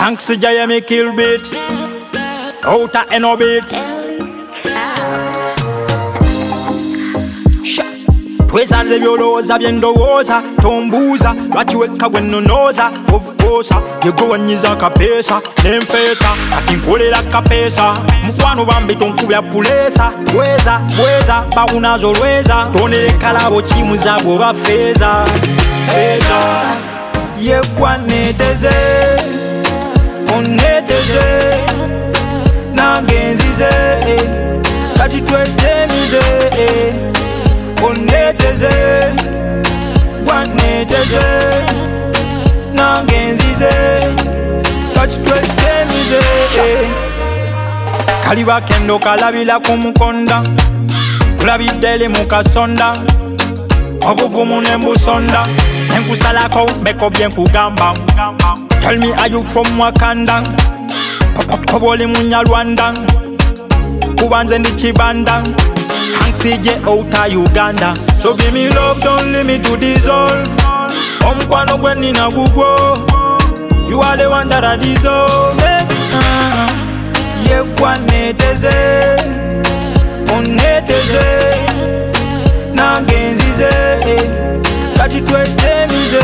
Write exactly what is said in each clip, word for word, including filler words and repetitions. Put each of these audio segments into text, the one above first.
Thanks to Jaya me kill beat. Outer and orbit. Pwesa zebyoloza byendowooza tombuuza lwaki wekka gwe nonooza of course yegowanyiza akapeesa nenfeesa kati nkolera kapeesa mukwano bambi tonkubya puleesa bweza bweza bawunazo lweza tonerekalabo kimuza bwoba feeza feeza yegwa neteze oneteze nange nzize kati twetemize oneteze gwaneteze nange nzize kati twetemize kaliba kendo kalabira ku mukonda kulabiddele mu kasonda obuvumu ne mbusonda enkusalako meko byenkugamba. Tell me are you from Wakanda koboli munyarwanda kubanze ndi kibanda C J outa Uganda. So give me love, don't leave me to dissolve. Omkwano gwe nina gugwo, you are the one that I deserve. uh-huh. Yegwa neteze oneteze nange nzize kati twetemize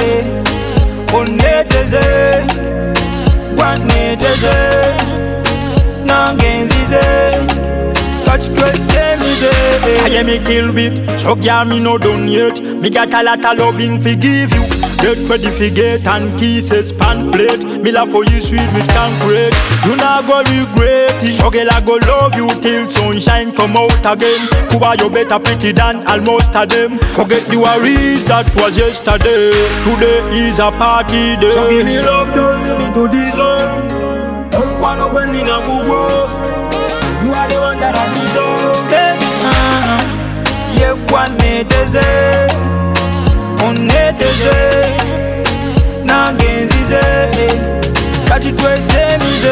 oneteze gwa neteze nange nzize kati twetemize. I me kill beat, so yeah me no done yet. Me got a lot of loving for give you. Get ready for get and kisses pan plate. Me love for you sweet with concrete. You not go regret it. So girl I go love you till sunshine come out again. Kuba you better pretty than almost a them. Forget the worries that was yesterday. Today is a party day. So give me love, don't leave me to this love. I'm one of them in a boo. You are the one that I deserve. uh-huh. Yegwa neteze oneteze nange nzize kati twetemize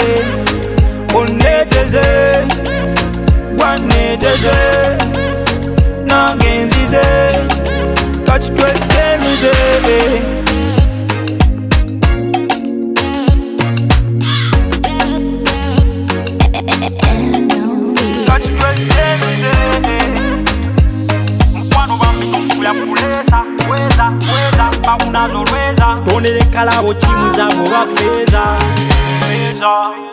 oneteze gwaneteze nange nzize kati twetemize. Weza, weza, bawunazo lweza tonerekalabo kimuza bwoba feeza feeza.